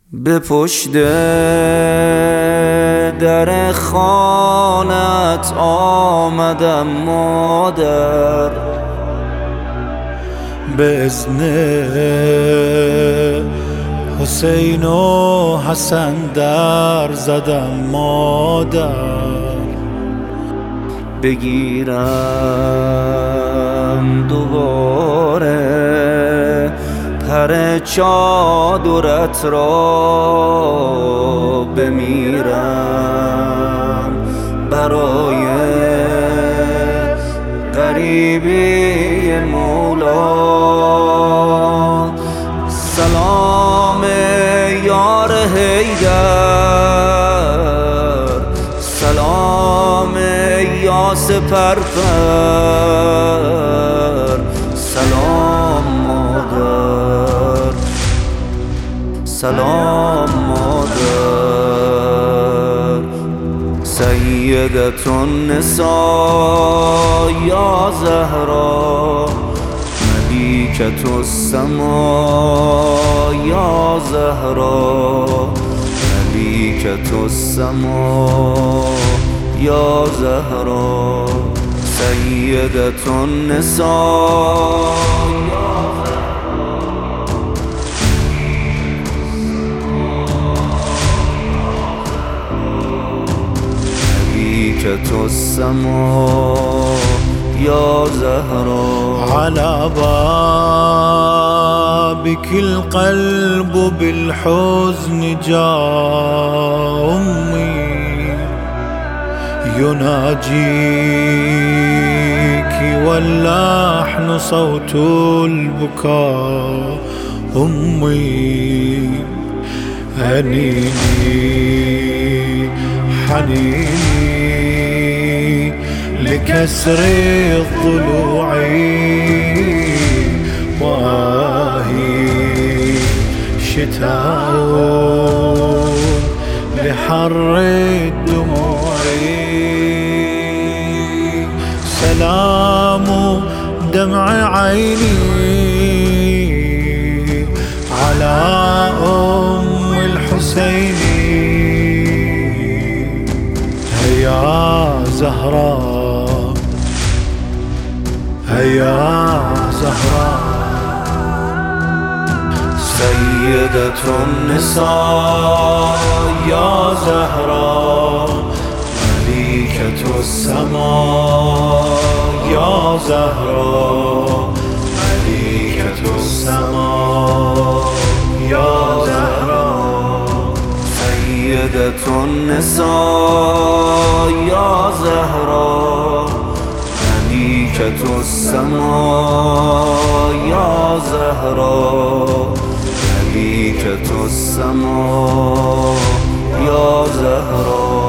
به پشت در خانت آمدم مادر، به اذن حسین و حسن در زدم مادر. بگیرم دوباره پر چادرت را، بمیرم برای غریبی مولا. سلام یار حیدر، سلام یا سپرفر، سلام مادر، سلام مادر. سیدة النساء یا زهرا، ملیکة السماء یا زهرا، ملیکة السماء یا زهرا. سیدة النساء یا ملیکة السماء یا زهرا. على بابك القلب بالحزن جاء أمي، يناجيك واللحن صوت البكاء. أمي هنيني حنيني لكسر الضلوع، واهي شتاء لحر الدموع. سلام دمع عيني على أم الحسين، هيا زهراء هيا زهراء. سيدة النساء يا زهراء، مليكة السماء يا زهراء، مليكة السماء يا زهراء. سيدة النساء يا زهراء، مليكة السماء يا زهراء، مليكة السماء يا زهراء.